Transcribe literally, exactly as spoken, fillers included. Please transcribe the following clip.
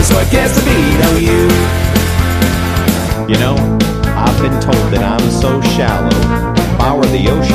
so I guess I beat on you. You know, I've been told that I'm so shallow. If I were the ocean,